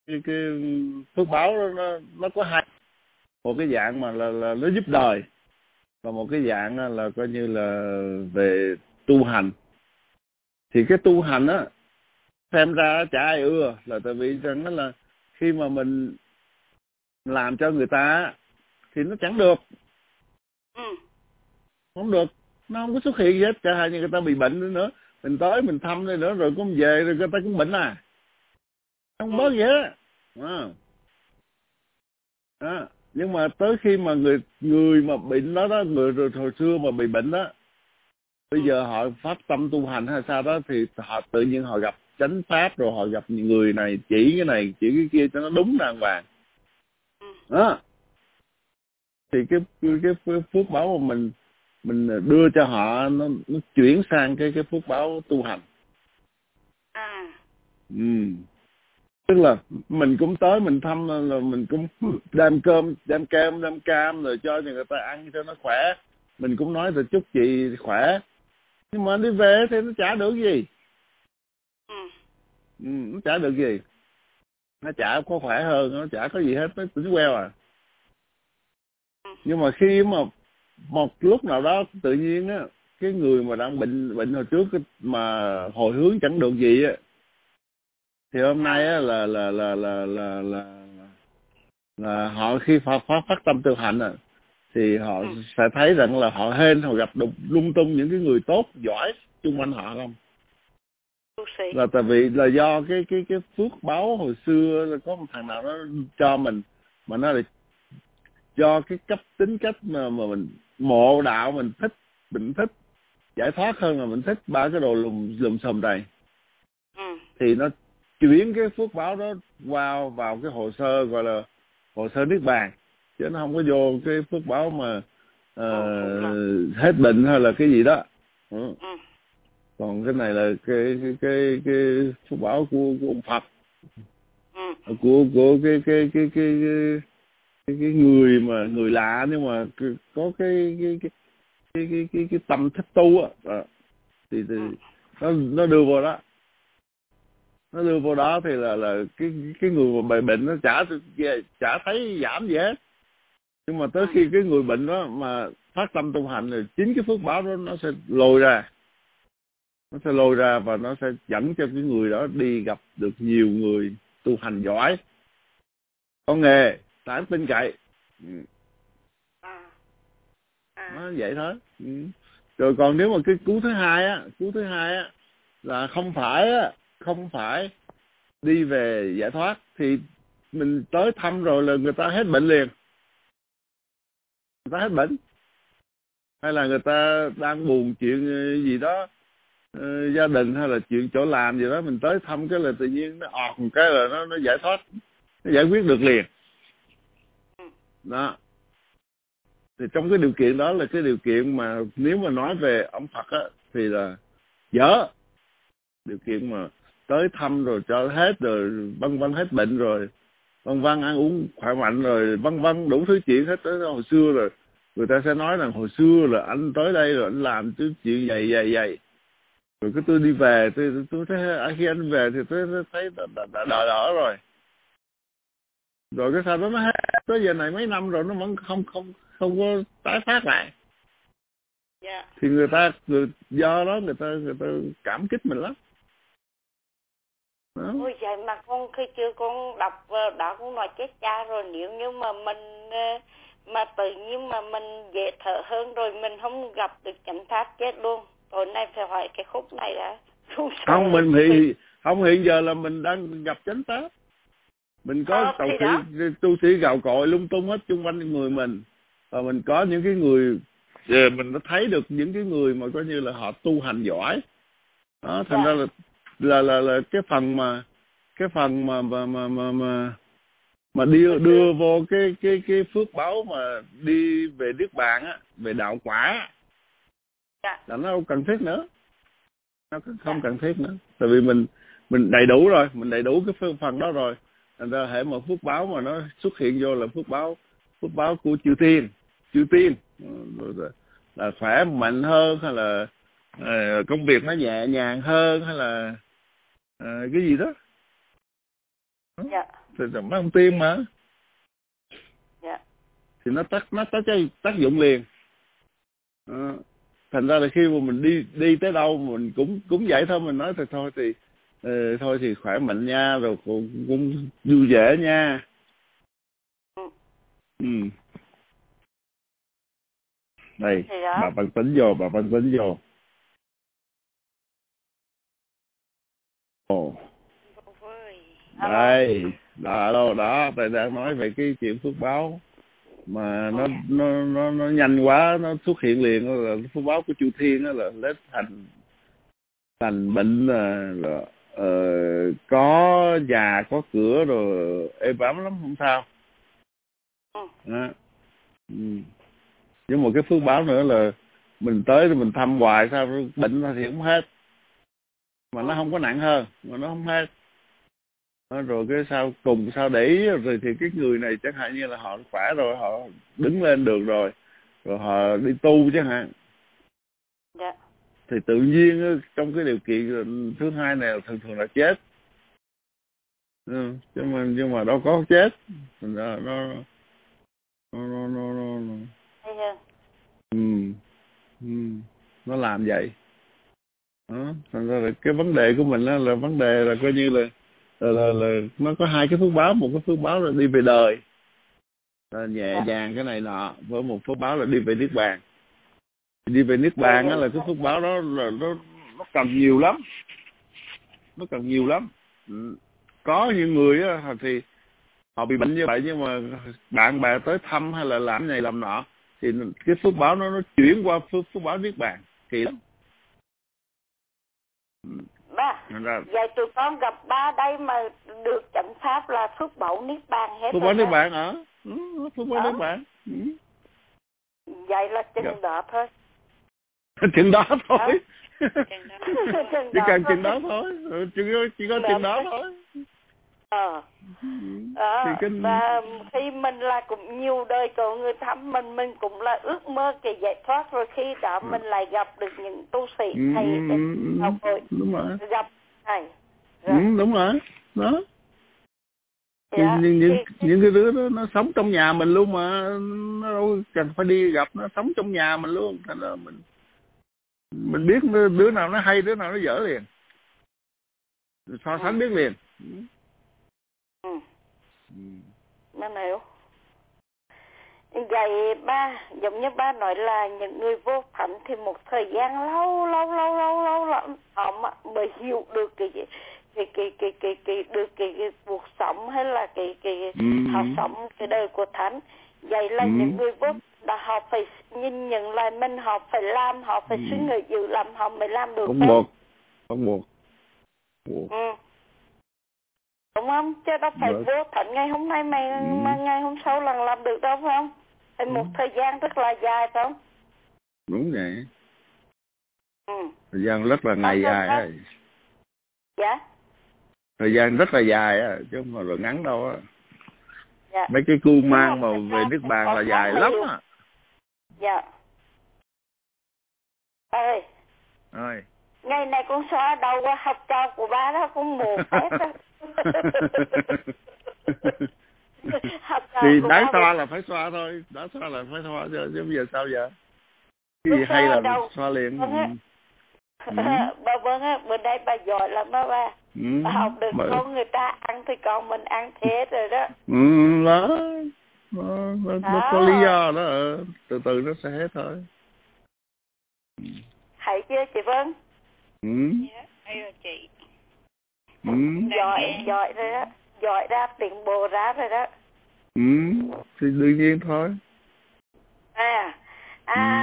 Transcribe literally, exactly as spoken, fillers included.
cái, cái phước báo đó, nó nó có hai, một cái dạng mà là, là nó giúp đời, và một cái dạng là coi như là về tu hành. Thì cái tu hành á xem ra chả ai ưa, là tại vì rằng đó là khi mà mình làm cho người ta thì nó chẳng được, ừ. không được, nó không có xuất hiện gì hết. Chẳng hạn như người ta bị bệnh nữa, mình tới mình thăm đây nữa rồi cũng về rồi người ta cũng bệnh à, không bớt gì hết à. À, nhưng mà tới khi mà người người mà bệnh đó đó, người rồi hồi xưa mà bị bệnh đó, bây giờ họ phát tâm tu hành hay sao đó, thì họ tự nhiên họ gặp chánh pháp, rồi họ gặp người này chỉ cái này chỉ cái kia cho nó đúng đàng hoàng đó. Thì cái cái, cái phước báo mà mình mình đưa cho họ, nó, nó chuyển sang cái cái phước báo tu hành. À. Ừ. Tức là mình cũng tới mình thăm, là mình cũng đem cơm đem kem đem cam rồi cho người ta ăn cho nó khỏe, mình cũng nói là chúc chị khỏe, nhưng mà đi về thì nó chả được gì. Ừ. Ừ, nó chả được gì, nó chả có khỏe hơn, nó chả có gì hết, nó tính queo à. Nhưng mà khi mà một lúc nào đó tự nhiên á, cái người mà đang bệnh bệnh hồi trước mà hồi hướng chẳng được gì á, thì hôm nay á là là là là là là, là họ khi phát phát phát tâm tu hành à, thì họ ừ. sẽ thấy rằng là họ hên, họ gặp đục lung tung những cái người tốt giỏi xung quanh họ không. Là tại vì là do cái cái cái phước báo hồi xưa là có một thằng nào nó cho mình, mà nó là do cái cấp tính cách mà mà mình mộ đạo, mình thích mình thích giải thoát hơn là mình thích ba cái đồ lùm lùm xùm này. Ừ. Thì nó chuyển cái phước báo đó vào vào cái hồ sơ gọi là hồ sơ niết bàn, chứ nó không có vô cái phước báo mà uh, hết bệnh hay là cái gì đó. Ừ. Ừ. Còn cái này là cái cái cái cái phước báo của của ông Phật, ừ. của của cái cái cái cái cái, cái, cái người mà người lạ, nhưng mà có cái cái cái cái cái cái, cái tâm thích tu á, à, thì, thì ừ. nó nó đưa vào đó, nó đưa vào đó thì là là cái cái người mà bị bệnh nó chả chả thấy giảm gì hết. Nhưng mà tới ừ. khi cái người bệnh đó mà phát tâm tu hành, thì chính cái phước báo đó nó sẽ lôi ra, nó sẽ lôi ra và nó sẽ dẫn cho cái người đó đi gặp được nhiều người tu hành giỏi, có nghề, đáng tin cậy. Ừ. À. À. Nó vậy thôi. Ừ. Rồi còn nếu mà cái cú thứ hai á, cú thứ hai á là không phải á, không phải đi về giải thoát, thì mình tới thăm rồi là người ta hết bệnh liền, người ta hết bệnh, hay là người ta đang buồn chuyện gì đó, uh, gia đình hay là chuyện chỗ làm gì đó, mình tới thăm cái là tự nhiên nó ọt một cái là nó nó giải thoát, nó giải quyết được liền đó. Thì trong cái điều kiện đó là cái điều kiện mà nếu mà nói về ông Phật á thì là dở, điều kiện mà tới thăm rồi cho hết rồi, vân vân hết bệnh rồi, vân vân ăn uống khỏe mạnh rồi, vân vân đủ thứ chuyện hết. Tới hồi xưa rồi người ta sẽ nói rằng hồi xưa là anh tới đây rồi anh làm chứ chuyện vậy vậy vậy, rồi cái tôi đi về tôi tôi thấy khi anh về thì tôi thấy đã, đã, đã đỡ đỡ rồi, rồi cái sau đó nó hết tới giờ này mấy năm rồi nó vẫn không không không có tái phát lại. Yeah. Thì người ta người, do đó người ta người ta cảm kích mình lắm. Đó. Ôi vậy mà con khi chưa con đọc đó cũng nói chết cha rồi, nếu như mà mình mà tự nhiên mà mình dễ thở hơn rồi mình không gặp được chánh pháp chết luôn. Tối nay phải hỏi cái khúc này đã. Không, không mình thì không, hiện giờ là mình đang gặp chánh pháp, mình có à, tàu sĩ đó. tu sĩ gạo cội lung tung hết xung quanh người mình, và mình có những cái người mình đã thấy được những cái người mà coi như là họ tu hành giỏi đó. Thành dạ. ra là là là là cái phần mà cái phần mà mà mà mà mà, mà đưa đưa vô cái cái cái phước báo mà đi về niết bàn á, về đạo quả dạ. là nó không cần thiết nữa, nó không dạ. cần thiết nữa, tại vì mình mình đầy đủ rồi, mình đầy đủ cái phần đó rồi. Thành ra hệ một phước báo mà nó xuất hiện vô là phước báo phước báo của chư tiên, chư tiên là khỏe mạnh hơn, hay là uh, công việc nó nhẹ nhàng hơn, hay là uh, cái gì đó. Dạ. thì nó không tiêm mà. Dạ. Thì nó tác nó tác tác dụng liền. À, thành ra là khi mà mình đi đi tới đâu mình cũng cũng vậy thôi, mình nói thì thôi thì ờ, thôi thì khỏe mạnh nha, rồi cũng, cũng vui vẻ nha. Ừ. Ừ. Đây, đó. bà Văn Tính vô, bà Văn Tính vô. Ồ. Đây, đó, đó, đó, tôi đang nói về cái chuyện phước báo mà nó nó nó nó nhanh quá, nó xuất hiện liền, đó là phước báo của Chu Thiên, đó là lấy thành thành bệnh là, là uh, có nhà có cửa rồi êm ấm lắm, không sao. Đó. Ừ. Nhưng một cái phước báo nữa là mình tới thì mình thăm hoài, sao bệnh thì không hết, mà nó không có nặng hơn, mà nó không hết. Đó, rồi cái sau cùng sau để ý rồi thì cái người này chẳng hạn như là họ khỏe rồi, họ đứng lên được rồi, rồi họ đi tu chẳng hạn. Dạ. Thì tự nhiên trong cái điều kiện thứ hai này thường thường là chết. Ừ, nhưng mà nhưng mà đâu có chết, thành ra nó nó nó nó nó, nó. Ừ. Ừ. Nó làm vậy. Đó, thành ra là cái vấn đề của mình là, là vấn đề là coi như là là, là là nó có hai cái phước báo, một cái phước báo là đi về đời là nhẹ nhàng cái này nọ, với một phước báo là đi về niết bàn. Đi về niết bàn á là cái phước báo đó là nó nó cần nhiều lắm, nó cần nhiều lắm. Ừ. Có những người á thì họ bị bệnh như vậy, nhưng mà bạn bè tới thăm hay là làm này làm nọ thì cái phước báo nó nó chuyển qua phước phước báo niết bàn, kỳ lắm. Ba, ra... vậy tụi con gặp ba đây mà được chánh pháp là phước bảo niết bàn hết. Phước bảo niết bàn hả? Ừ, phước bảo niết bàn. Ừ. Vậy là chừng gặp... đó thôi. Chừng đó thôi. Chừng đó. Chỉ cần chừng đó thôi. Chỉ có, chỉ có chừng đó thôi. Ờ. À, cái... và khi mình là cũng nhiều đời có người thăm mình, mình cũng là ước mơ cái giải thoát, rồi khi đó mình lại gặp được những tu sĩ thầy ừ, học rồi đúng rồi. gặp thầy. Ừ, đúng rồi đó. Dạ, những, những, thì... những cái đứa đó nó sống trong nhà mình luôn mà, nó đâu cần phải đi gặp, nó sống trong nhà mình luôn, thành ra mình mình biết đứa nào nó hay, đứa nào nó dở liền, so sánh biết liền. Ừ. Ừ. Nó hiểu. Vậy ba, giống như ba nói là những người vô thánh thì một thời gian lâu lâu lâu lâu lâu lắm họ mới hiểu được cái cái cái cái cái cái, cái được cái, cái cuộc sống hay là cái cái ừ. họ sống cái đời của thánh. Vậy là ừ. những người vô là họ phải nhìn nhận lại mình, họ phải làm, họ phải ừ. suy nghĩ dự làm họ mới làm được. Không buộc, không buộc. Ừ. Đúng không? Chứ đâu phải được. Vô thánh ngày hôm nay mày ừ. mà ngày hôm sau lần làm được đâu, phải không? Phải một ừ. thời gian rất là dài, phải không? Đúng vậy. Ừ. Thời gian rất là ngày dài á. Dạ. Thời gian rất là dài á, chứ không phải là ngắn đâu á. Dạ. Mấy cái cu mang mà về nước bàn là dài lắm á. Dạ. Ơi. Ơi. Ngày này con xóa đầu qua học trò của ba đó, con mù hết á. Thì đáng xoa là phải xoa thôi, đáng xoa là phải xoa, chứ bây giờ sao giờ? Cái gì hay là đầu. Xoa liền. Vâng á. Ừ. Bà vâng á, bữa nay bà giỏi lắm đó ba. Ừ. Bà học được bà... con người ta ăn thì con mình ăn thế rồi đó. Ừ, đó. Nó, nó, nó có lý do đó, từ từ nó sẽ hết thôi. Hay chưa chị Vân? Ừ. Dạ, hay rồi chị. Ừ. Giỏi, giỏi rồi đó. Giỏi ra, tiến bộ ra rồi đó. Ừ, thì đương nhiên thôi. À, à. Ừ.